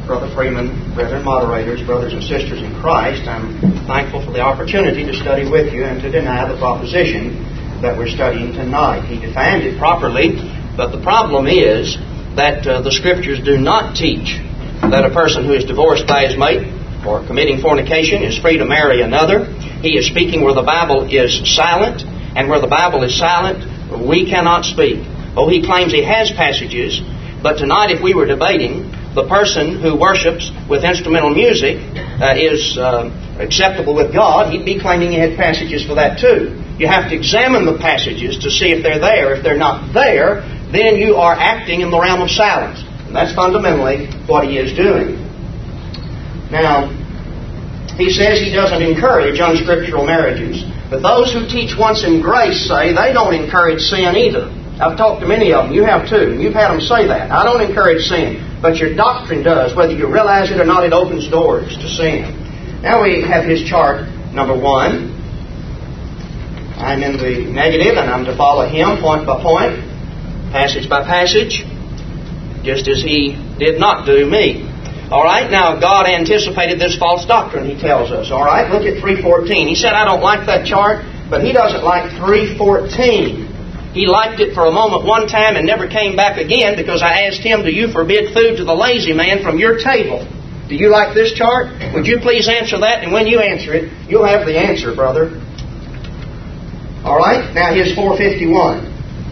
Brother Freeman, brethren moderators, brothers and sisters in Christ, I'm thankful for the opportunity to study with you and to deny the proposition that we're studying tonight. He defined it properly, but the problem is that the Scriptures do not teach that a person who is divorced by his mate or committing fornication is free to marry another. He is speaking where the Bible is silent, and where the Bible is silent, we cannot speak. Oh, he claims he has passages, but tonight if we were debating the person who worships with instrumental music is acceptable with God, he'd be claiming he had passages for that too. You have to examine the passages to see if they're there. If they're not there, then you are acting in the realm of silence. And that's fundamentally what he is doing. Now, he says he doesn't encourage unscriptural marriages. But those who teach once in grace say they don't encourage sin either. I've talked to many of them. You have too. You've had them say that. I don't encourage sin. But your doctrine does. Whether you realize it or not, it opens doors to sin. Now we have his chart number 1. I'm in the negative and I'm to follow him point by point, passage by passage, just as he did not do me. Alright, now God anticipated this false doctrine, he tells us. Alright, look at 3:14. He said, I don't like that chart, but he doesn't like 3:14. He liked it for a moment one time and never came back again because I asked him, do you forbid food to the lazy man from your table? Do you like this chart? Would you please answer that? And when you answer it, you'll have the answer, brother. Alright, now here's 4:51.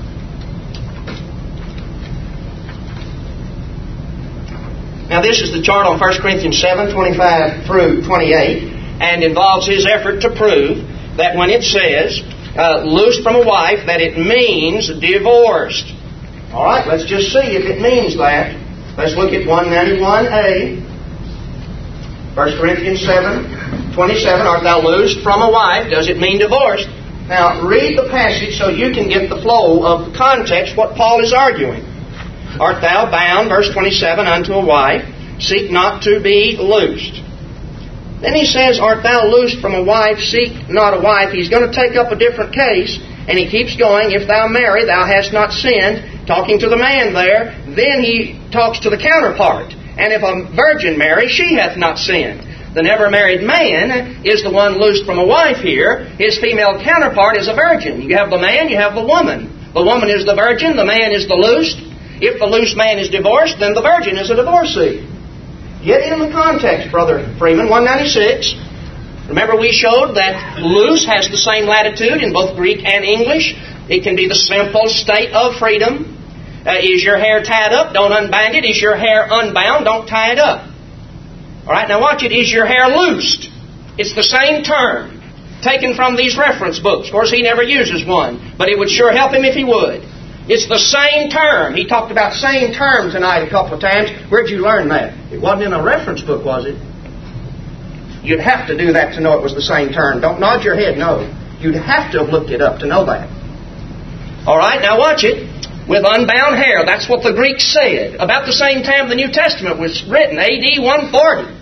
Now this is the chart on 1 Corinthians 7:25 through 28 and involves his effort to prove that when it says loosed from a wife, that it means divorced. Alright, let's just see if it means that. Let's look at 191a. 1 Corinthians 7:27, art thou loosed from a wife? Does it mean divorced? Now, read the passage so you can get the flow of the context, what Paul is arguing. Art thou bound, verse 27, unto a wife? Seek not to be loosed. Then he says, art thou loosed from a wife? Seek not a wife. He's going to take up a different case, and he keeps going, if thou marry, thou hast not sinned, talking to the man there. Then he talks to the counterpart. And if a virgin marry, she hath not sinned. The never married man is the one loosed from a wife here. His female counterpart is a virgin. You have the man, you have the woman. The woman is the virgin, the man is the loosed. If the loosed man is divorced, then the virgin is a divorcee. Get in the context, Brother Freeman, 196. Remember we showed that loose has the same latitude in both Greek and English. It can be the simple state of freedom. Is your hair tied up? Don't unbind it. Is your hair unbound? Don't tie it up. Alright, now watch it. Is your hair loosed? It's the same term taken from these reference books. Of course, he never uses one, but it would sure help him if he would. It's the same term. He talked about same term tonight a couple of times. Where'd you learn that? It wasn't in a reference book, was it? You'd have to do that to know it was the same term. Don't nod your head, no. You'd have to have looked it up to know that. Alright, now watch it. With unbound hair. That's what the Greeks said. About the same time the New Testament was written, A.D. 140.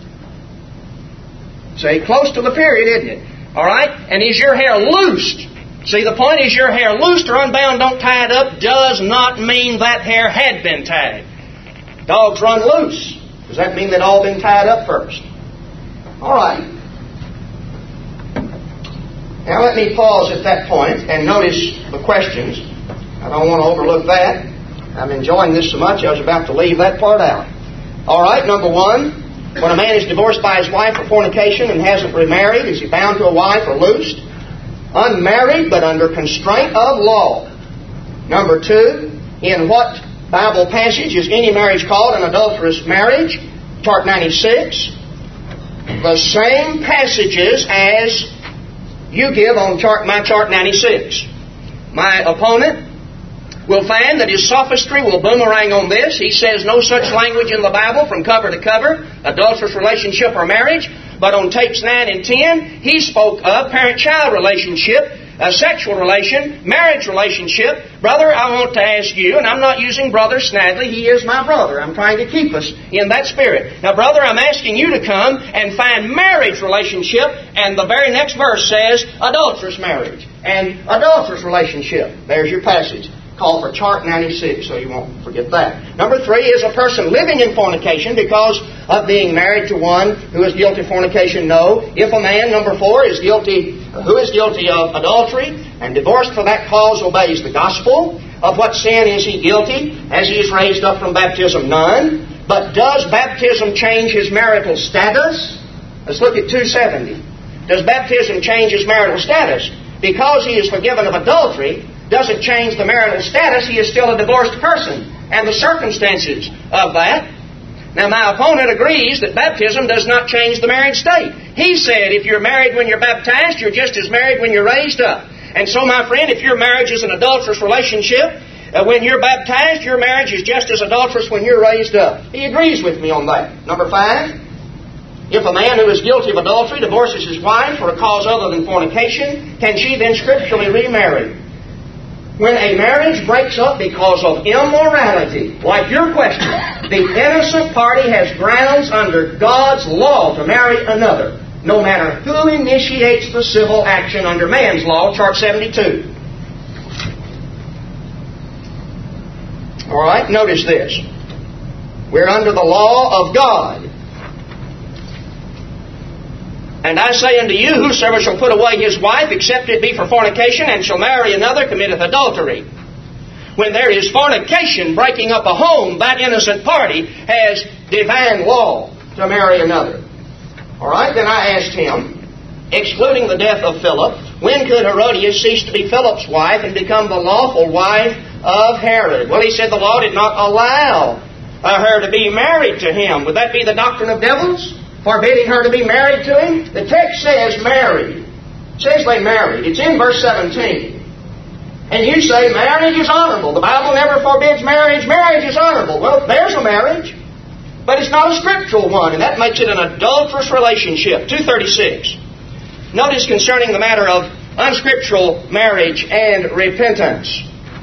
See, close to the period, isn't it? Alright? And is your hair loosed? See, the point is your hair loosed or unbound, don't tie it up, does not mean that hair had been tied. Dogs run loose. Does that mean they'd all been tied up first? Alright. Now let me pause at that point and notice the questions. I don't want to overlook that. I'm enjoying this so much I was about to leave that part out. Alright, number 1. When a man is divorced by his wife for fornication and hasn't remarried, is he bound to a wife or loosed? Unmarried but under constraint of law. Number 2. In what Bible passage is any marriage called an adulterous marriage? Chart 96. The same passages as you give on my chart 96. My opponent will find that his sophistry will boomerang on this. He says no such language in the Bible from cover to cover, adulterous relationship or marriage. But on tapes 9 and 10, he spoke of parent-child relationship, a sexual relation, marriage relationship. Brother, I want to ask you, and I'm not using Brother Snadley, he is my brother. I'm trying to keep us in that spirit. Now, brother, I'm asking you to come and find marriage relationship, and the very next verse says adulterous marriage and adulterous relationship. There's your passage. Call for chart 96 so you won't forget that. Number 3 is a person living in fornication because of being married to one who is guilty of fornication. No. If a man, number 4, is guilty, who is guilty of adultery and divorced for that cause obeys the gospel. Of what sin is he guilty? As he is raised up from baptism, none. But does baptism change his marital status? Let's look at 270. Does baptism change his marital status? Because he is forgiven of adultery, doesn't change the marital status. He is still a divorced person. And the circumstances of that. Now, my opponent agrees that baptism does not change the married state. He said if you're married when you're baptized, you're just as married when you're raised up. And so, my friend, if your marriage is an adulterous relationship, when you're baptized, your marriage is just as adulterous when you're raised up. He agrees with me on that. Number 5, if a man who is guilty of adultery divorces his wife for a cause other than fornication, can she then scripturally remarry? When a marriage breaks up because of immorality, like your question, the innocent party has grounds under God's law to marry another, no matter who initiates the civil action under man's law, chart 72. All right, notice this. We're under the law of God. And I say unto you, whosoever shall put away his wife, except it be for fornication, and shall marry another, committeth adultery. When there is fornication breaking up a home, that innocent party has divine law to marry another. All right, then I asked him, excluding the death of Philip, when could Herodias cease to be Philip's wife and become the lawful wife of Herod? Well, he said the law did not allow her to be married to him. Would that be the doctrine of devils? Forbidding her to be married to him? The text says married. It says they married. It's in verse 17. And you say marriage is honorable. The Bible never forbids marriage. Marriage is honorable. Well, there's a marriage. But it's not a scriptural one. And that makes it an adulterous relationship. 236. Notice concerning the matter of unscriptural marriage and repentance.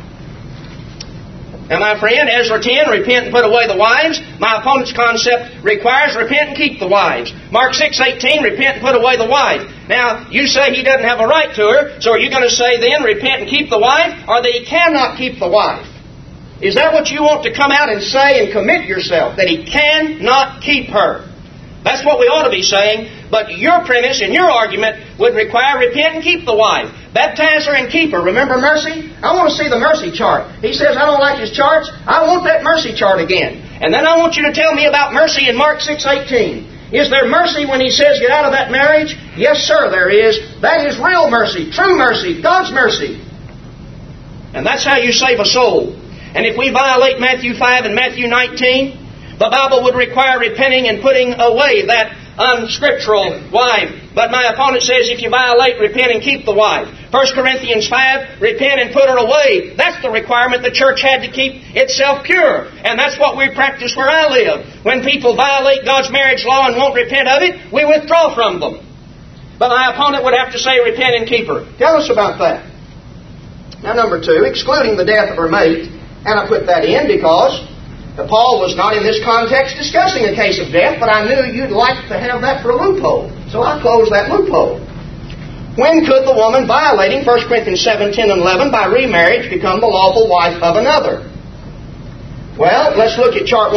Now, my friend, Ezra 10, repent and put away the wives. My opponent's concept requires repent and keep the wives. Mark 6:18, repent and put away the wife. Now, you say he doesn't have a right to her, so are you going to say then, repent and keep the wife, or that he cannot keep the wife? Is that what you want to come out and say and commit yourself, that he cannot keep her? That's what we ought to be saying, but your premise and your argument would require repent and keep the wife. Baptize her and keep her. Remember mercy? I want to see the mercy chart. He says, I don't like his charts. I want that mercy chart again. And then I want you to tell me about mercy in Mark 6:18. Is there mercy when he says, get out of that marriage? Yes, sir, there is. That is real mercy, true mercy, God's mercy. And that's how you save a soul. And if we violate Matthew 5 and Matthew 19, the Bible would require repenting and putting away that unscriptural wife. But my opponent says if you violate, repent and keep the wife. 1 Corinthians 5, repent and put her away. That's the requirement the church had to keep itself pure. And that's what we practice where I live. When people violate God's marriage law and won't repent of it, we withdraw from them. But my opponent would have to say repent and keep her. Tell us about that. Now, number 2, excluding the death of her mate. And I put that in because Paul was not in this context discussing a case of death, but I knew you'd like to have that for a loophole. So I closed that loophole. When could the woman violating 1 Corinthians 7, 10, and 11 by remarriage become the lawful wife of another? Well, let's look at chart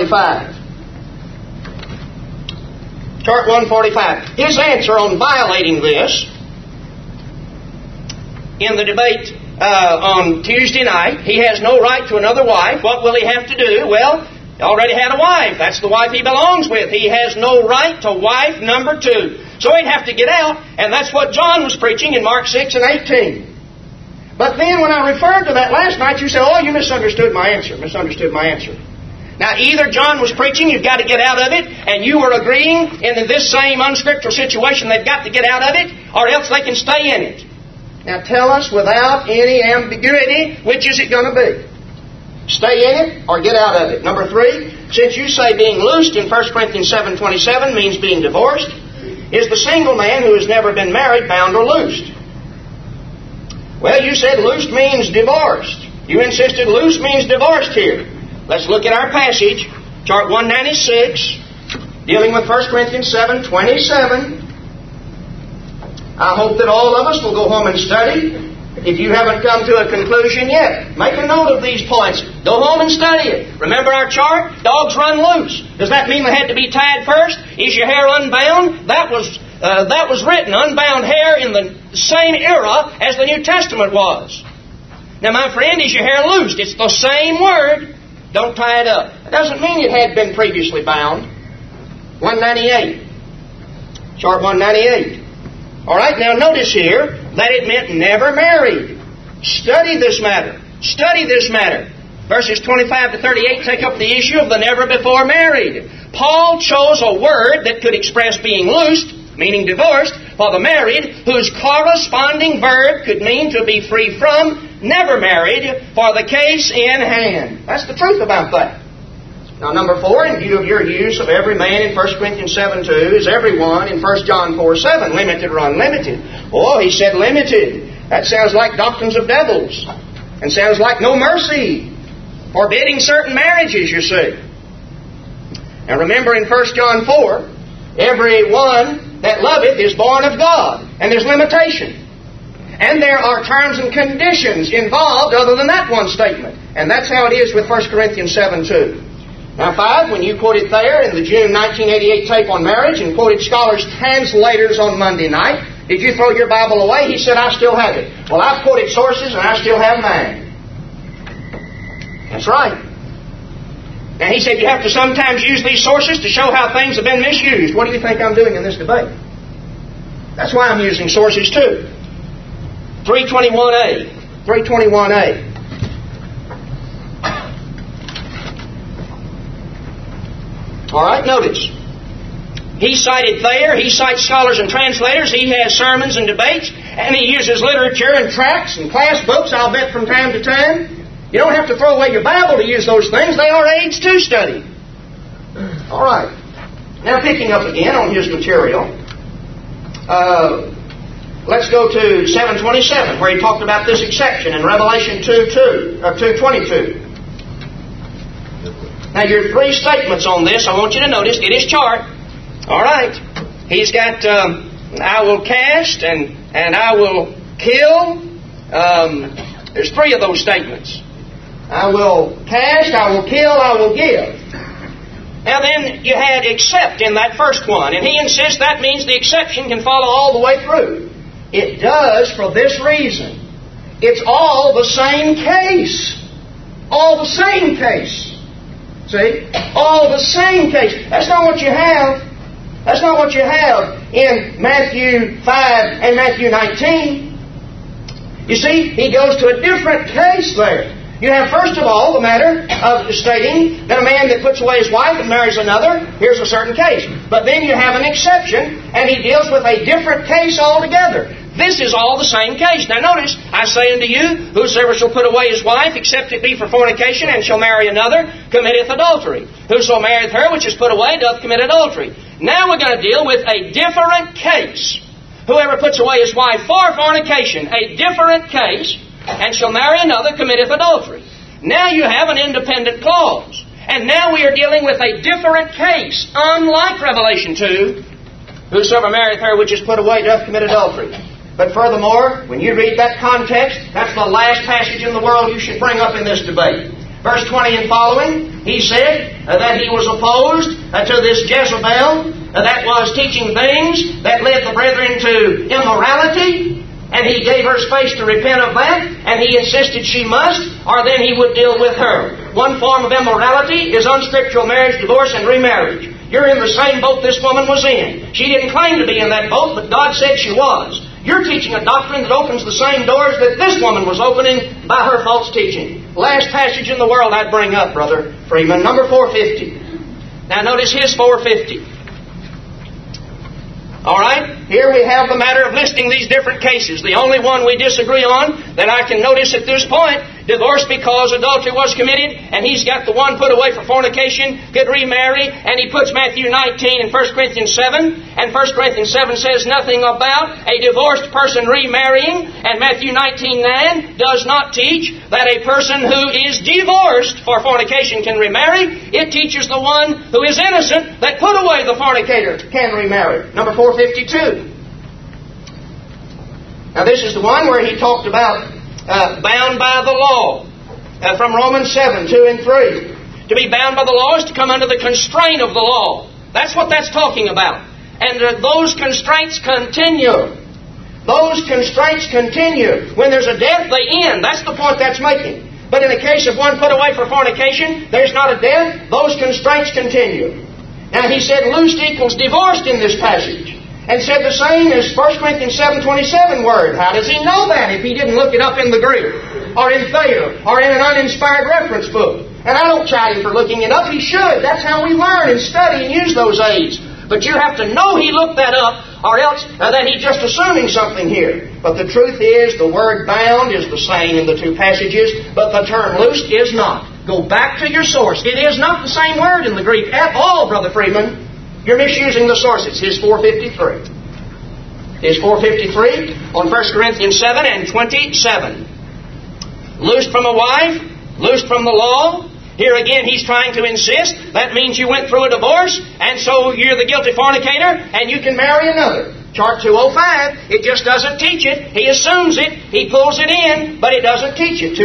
145. Chart 145. His answer on violating this in the debate on Tuesday night, he has no right to another wife. What will he have to do? Well, he already had a wife. That's the wife he belongs with. He has no right to wife number 2. So he'd have to get out, and that's what John was preaching in Mark 6 and 18. But then when I referred to that last night, you said, oh, you misunderstood my answer. Now, either John was preaching, you've got to get out of it, and you were agreeing in this same unscriptural situation, they've got to get out of it, or else they can stay in it. Now tell us without any ambiguity, which is it going to be? Stay in it or get out of it? Number 3, since you say being loosed in 1 Corinthians 7:27 means being divorced, is the single man who has never been married bound or loosed? Well, you said loosed means divorced. You insisted loose means divorced here. Let's look at our passage, chart 196, dealing with 1 Corinthians 7:27. I hope that all of us will go home and study If you haven't come to a conclusion yet, make a note of these points. Go home and study it. Remember our chart? Dogs run loose. Does that mean they had to be tied first? Is your hair unbound? That was written, unbound hair, in the same era as the New Testament was. Now, my friend, is your hair loosed? It's the same word. Don't tie it up. It doesn't mean it had been previously bound. 198. Chart 198. All right, now notice here that it meant never married. Study this matter. Study this matter. Verses 25 to 38 take up the issue of the never before married. Paul chose a word that could express being loosed, meaning divorced, for the married, whose corresponding verb could mean to be free from, never married, for the case in hand. That's the truth about that. Now, number 4, in view of your use of every man in 1 Corinthians 7:2, is everyone in 1 John 4:7, limited or unlimited? Oh, he said limited. That sounds like doctrines of devils. And sounds like no mercy. Forbidding certain marriages, you see. Now remember in 1 John 4, everyone that loveth is born of God. And there's limitation. And there are terms and conditions involved other than that one statement. And that's how it is with 1 Corinthians 7:2. Now 5, when you quoted Thayer in the June 1988 tape on marriage and quoted scholars' translators on Monday night, did you throw your Bible away? He said, I still have it. Well, I've quoted sources and I still have mine. That's right. And he said you have to sometimes use these sources to show how things have been misused. What do you think I'm doing in this debate? That's why I'm using sources too. 321A. 321A. All right, notice. He cited Thayer, he cites scholars and translators, he has sermons and debates, and he uses literature and tracts and class books, I'll bet, from time to time. You don't have to throw away your Bible to use those things. They are aids to study. All right. Now, picking up again on his material, let's go to 727, where he talked about this exception in Revelation 2:22. Now, your 3 statements on this, I want you to notice, get his chart. All right. He's got, I will cast and I will kill. There's 3 of those statements. I will cast, I will kill, I will give. Now then, you had except in that first one, and he insists that means the exception can follow all the way through. It does for this reason. It's all the same case. All the same case. See? All the same case. That's not what you have. That's not what you have in Matthew 5 and Matthew 19. You see, he goes to a different case there. You have, first of all, the matter of stating that a man that puts away his wife and marries another, here's a certain case. But then you have an exception, and he deals with a different case altogether. This is all the same case. Now notice, I say unto you, whosoever shall put away his wife, except it be for fornication, and shall marry another, committeth adultery. Whoso marrieth her which is put away doth commit adultery. Now we're going to deal with a different case. Whoever puts away his wife for fornication, a different case, and shall marry another, committeth adultery. Now you have an independent clause. And now we are dealing with a different case, unlike Revelation 2. Whosoever marrieth her which is put away doth commit adultery. But furthermore, when you read that context, that's the last passage in the world you should bring up in this debate. Verse 20 and following, he said that he was opposed to this Jezebel that was teaching things that led the brethren to immorality. And he gave her space to repent of that, and he insisted she must, or then he would deal with her. One form of immorality is unscriptural marriage, divorce, and remarriage. You're in the same boat this woman was in. She didn't claim to be in that boat, but God said she was. You're teaching a doctrine that opens the same doors that this woman was opening by her false teaching. Last passage in the world I'd bring up, Brother Freeman, number 450. Now notice his 450. All right, here we have the matter of listing these different cases. The only one we disagree on that I can notice at this point, divorce because adultery was committed, and he's got the one put away for fornication, could remarry, and he puts Matthew 19 and 1 Corinthians 7, and 1 Corinthians 7 says nothing about a divorced person remarrying, and Matthew 19:9 does not teach that a person who is divorced for fornication can remarry. It teaches the one who is innocent that put away the fornicator can remarry. Number 452. Now this is the one where he talked about bound by the law. From Romans 7, 2 and 3. To be bound by the law is to come under the constraint of the law. That's what that's talking about. And those constraints continue. Those constraints continue. When there's a death, they end. That's the point that's making. But in the case of one put away for fornication, there's not a death. Those constraints continue. Now he said loosed equals divorced in this passage. And said the same as 1 Corinthians 7:27 word. How does he know that if he didn't look it up in the Greek? Or in Thayer? Or in an uninspired reference book? And I don't chide him for looking it up. He should. That's how we learn and study and use those aids. But you have to know he looked that up, or else that he's just assuming something here. But the truth is, the word bound is the same in the two passages, but the term loosed is not. Go back to your source. It is not the same word in the Greek at all, Brother Freeman. You're misusing the sources. His 453. His 453 on 1 Corinthians 7 and 27. Loosed from a wife, loosed from the law. Here again he's trying to insist. That means you went through a divorce, and so you're the guilty fornicator, and you can marry another. Chart 205, it just doesn't teach it. He assumes it, he pulls it in, but it doesn't teach it.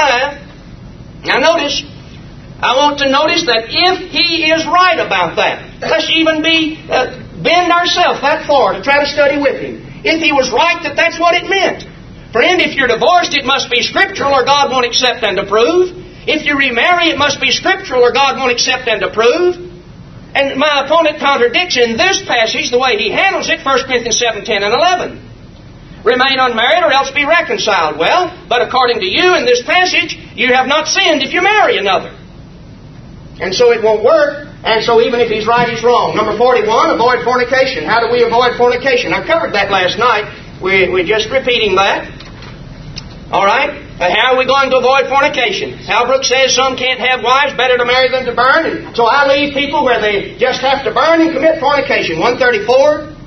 205. Now notice, I want to notice that if he is right about that, let's even bend ourselves that far to try to study with him. If he was right that that's what it meant. Friend, if you're divorced, it must be scriptural or God won't accept and approve. If you remarry, it must be scriptural or God won't accept and approve. And my opponent contradicts in this passage the way he handles it, 1 Corinthians 7, 10, and 11. Remain unmarried or else be reconciled. Well, but according to you in this passage, you have not sinned if you marry another. And so it won't work. And so even if he's right, he's wrong. Number 41, avoid fornication. How do we avoid fornication? I covered that last night. We're just repeating that. All right? How are we going to avoid fornication? Halbrook says some can't have wives, better to marry than to burn. And so I leave people where they just have to burn and commit fornication. 134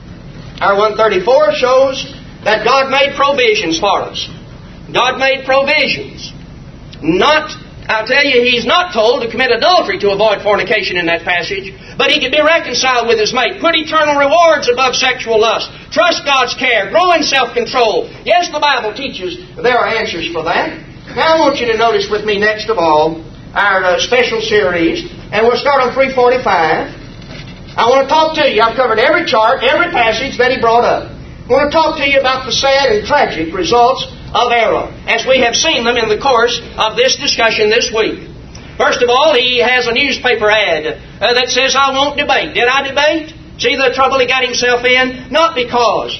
shows that God made provisions for us. God made provisions. I'll tell you, he's not told to commit adultery to avoid fornication in that passage, but he can be reconciled with his mate. Put eternal rewards above sexual lust. Trust God's care. Grow in self-control. Yes, the Bible teaches there are answers for that. Now I want you to notice with me next of all our special series, and we'll start on 345. I want to talk to you. I've covered every chart, every passage that he brought up. I want to talk to you about the sad and tragic results of error, as we have seen them in the course of this discussion this week. First of all, he has a newspaper ad that says, I won't debate. Did I debate? See the trouble he got himself in? Not because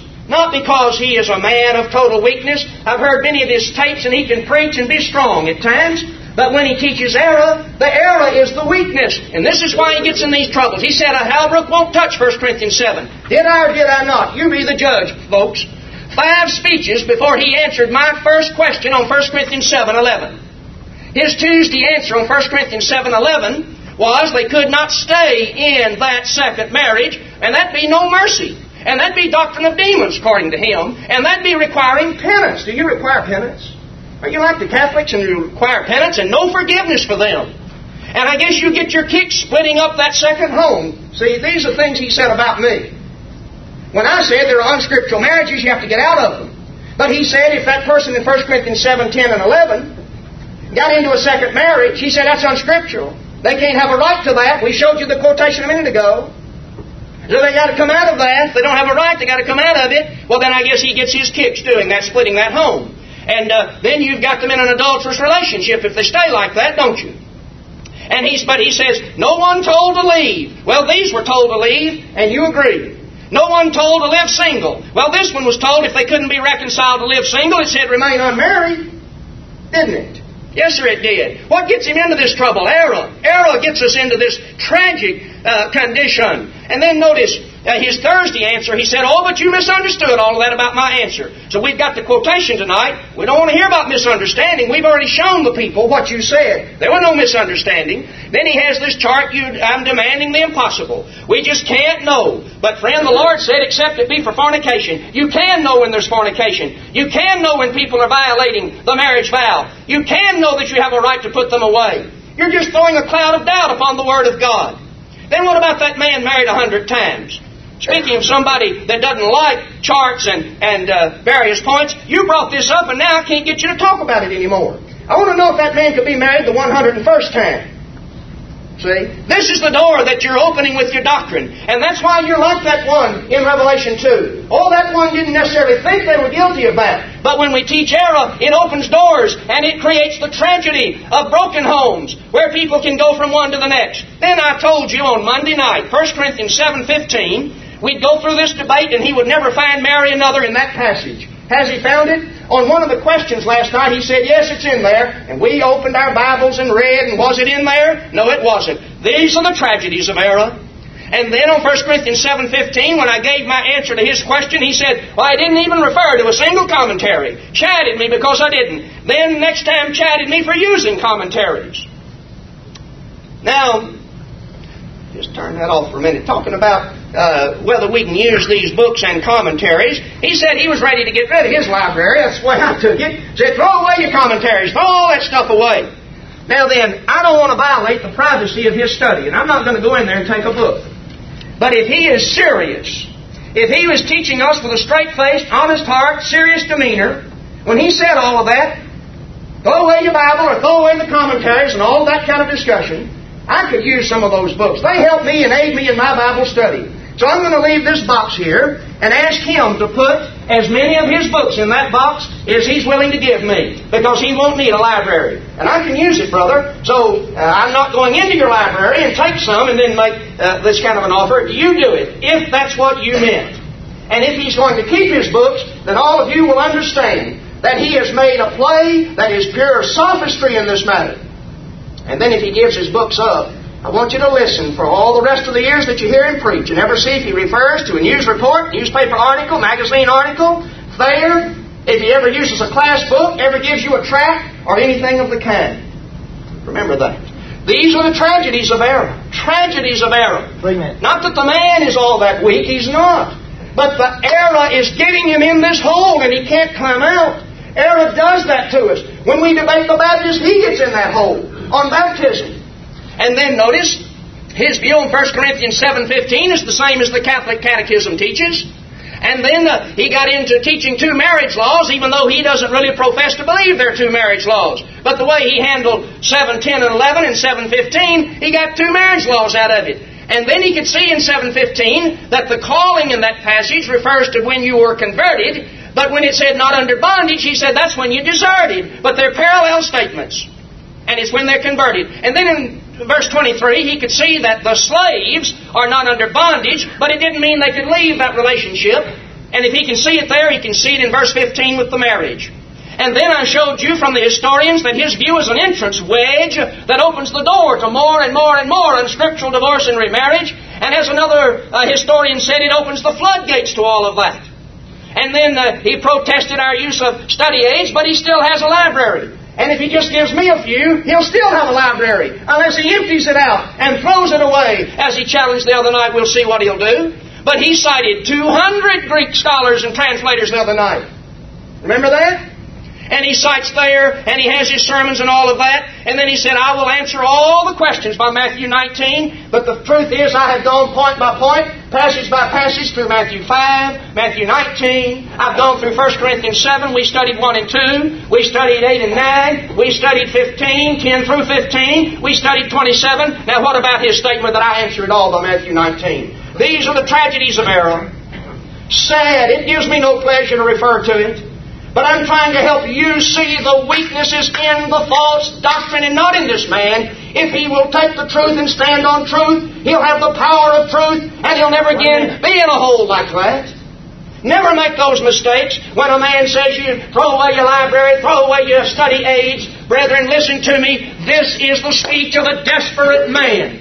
he is a man of total weakness. I've heard many of his tapes and he can preach and be strong at times. But when he teaches error, the error is the weakness. And this is why he gets in these troubles. He said, Halbrook won't touch 1 Corinthians 7. Did I or did I not? You be the judge, folks. 5 speeches before he answered my first question on 1 Corinthians 7:11. His Tuesday answer on 1 Corinthians 7:11 was they could not stay in that second marriage, and that'd be no mercy. And that'd be doctrine of demons, according to him. And that'd be requiring penance. Do you require penance? Are you like the Catholics and you require penance and no forgiveness for them? And I guess you get your kick splitting up that second home. See, these are things he said about me. When I said there are unscriptural marriages, you have to get out of them. But he said if that person in 1 Corinthians 7, 10, and 11 got into a second marriage, he said that's unscriptural. They can't have a right to that. We showed you the quotation a minute ago. So they got to come out of that. If they don't have a right, they got to come out of it. Well, then I guess he gets his kicks doing that, splitting that home. And then you've got them in an adulterous relationship if they stay like that, don't you? But he says, no one told to leave. Well, these were told to leave, and you agree. No one told to live single. Well, this one was told if they couldn't be reconciled to live single, it said remain unmarried. Didn't it? Yes, sir, it did. What gets him into this trouble? Error. Error gets us into this tragic condition. And then notice his Thursday answer. He said, oh, but you misunderstood all of that about my answer. So we've got the quotation tonight. We don't want to hear about misunderstanding. We've already shown the people what you said. There was no misunderstanding. Then he has this chart, I'm demanding the impossible. We just can't know. But friend, the Lord said, except it be for fornication. You can know when there's fornication. You can know when people are violating the marriage vow. You can know that you have a right to put them away. You're just throwing a cloud of doubt upon the Word of God. Then what about that man married 100 times? Speaking of somebody that doesn't like charts and various points, you brought this up and now I can't get you to talk about it anymore. I want to know if that man could be married the 101st time. See? This is the door that you're opening with your doctrine. And that's why you're like that one in Revelation 2. Oh, that one didn't necessarily think they were guilty of that. But when we teach error, it opens doors and it creates the tragedy of broken homes where people can go from one to the next. Then I told you on Monday night, 1 Corinthians 7:15, we'd go through this debate and he would never find marry another in that passage. Has he found it? On one of the questions last night, he said, yes, it's in there. And we opened our Bibles and read, and was it in there? No, it wasn't. These are the tragedies of error. And then on 1 Corinthians 7:15, when I gave my answer to his question, he said, well, I didn't even refer to a single commentary. Chided me because I didn't. Then next time chided me for using commentaries. Now, just turn that off for a minute. Talking about whether we can use these books and commentaries. He said he was ready to get rid of his library. That's the way I took it. He said, throw away your commentaries. Throw all that stuff away. Now then, I don't want to violate the privacy of his study, and I'm not going to go in there and take a book. But if he is serious, if he was teaching us with a straight-faced, honest heart, serious demeanor, when he said all of that, throw away your Bible or throw away the commentaries and all that kind of discussion, I could use some of those books. They help me and aid me in my Bible study. So I'm going to leave this box here and ask him to put as many of his books in that box as he's willing to give me, because he won't need a library. And I can use it, brother. So I'm not going into your library and take some and then make this kind of an offer. You do it, if that's what you meant. And if he's going to keep his books, then all of you will understand that he has made a play that is pure sophistry in this matter. And then if he gives his books up, I want you to listen for all the rest of the years that you hear him preach and ever see if he refers to a news report, newspaper article, magazine article, fair, if he ever uses a class book, ever gives you a tract, or anything of the kind. Remember that. These are the tragedies of error. Tragedies of error. Not that the man is all that weak, he's not. But the error is getting him in this hole and he can't climb out. Error does that to us. When we debate the Baptist, he gets in that hole on baptism. And then notice, his view on 1 Corinthians 7:15 is the same as the Catholic Catechism teaches. And then he got into teaching two marriage laws, even though he doesn't really profess to believe there are two marriage laws. But the way he handled 7:10 and 11 and 7:15, he got two marriage laws out of it. And then he could see in 7:15 that the calling in that passage refers to when you were converted. But when it said not under bondage, he said that's when you deserted. But they're parallel statements. And it's when they're converted. And then in verse 23, he could see that the slaves are not under bondage, but it didn't mean they could leave that relationship. And if he can see it there, he can see it in verse 15 with the marriage. And then I showed you from the historians that his view is an entrance wedge that opens the door to more and more and more unscriptural divorce and remarriage. And as another historian said, it opens the floodgates to all of that. And then he protested our use of study aids, but he still has a library. And if he just gives me a few, he'll still have a library. Unless he empties it out and throws it away. As he challenged the other night, we'll see what he'll do. But he cited 200 Greek scholars and translators the other night. Remember that? And he cites there, and he has his sermons and all of that. And then he said, I will answer all the questions by Matthew 19. But the truth is, I have gone point by point, passage by passage through Matthew 5, Matthew 19. I've gone through 1 Corinthians 7. We studied 1 and 2. We studied 8 and 9. We studied 15, 10 through 15. We studied 27. Now what about his statement that I answer it all by Matthew 19? These are the tragedies of error. Sad. It gives me no pleasure to refer to it. But I'm trying to help you see the weaknesses in the false doctrine and not in this man. If he will take the truth and stand on truth, he'll have the power of truth, and he'll never again be in a hole like that. Never make those mistakes when a man says you throw away your library, throw away your study aids. Brethren, listen to me. This is the speech of a desperate man.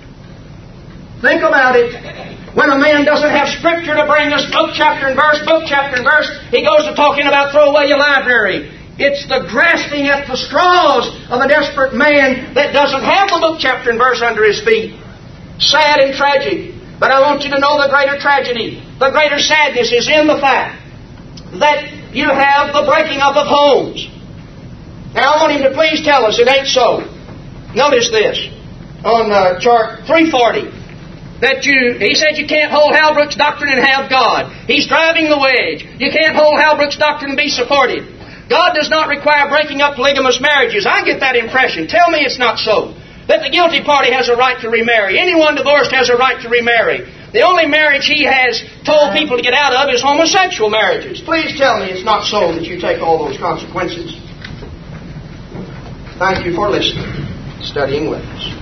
Think about it. When a man doesn't have Scripture to bring us book, chapter, and verse, he goes to talking about throw away your library. It's the grasping at the straws of a desperate man that doesn't have the book, chapter, and verse under his feet. Sad and tragic. But I want you to know the greater tragedy, the greater sadness is in the fact that you have the breaking up of homes. Now I want him to please tell us it ain't so. Notice this on chart 340. He said you can't hold Halbrook's doctrine and have God. He's driving the wedge. You can't hold Halbrook's doctrine and be supportive. God does not require breaking up polygamous marriages. I get that impression. Tell me it's not so. That the guilty party has a right to remarry. Anyone divorced has a right to remarry. The only marriage he has told people to get out of is homosexual marriages. Please tell me it's not so that you take all those consequences. Thank you for listening, studying with us.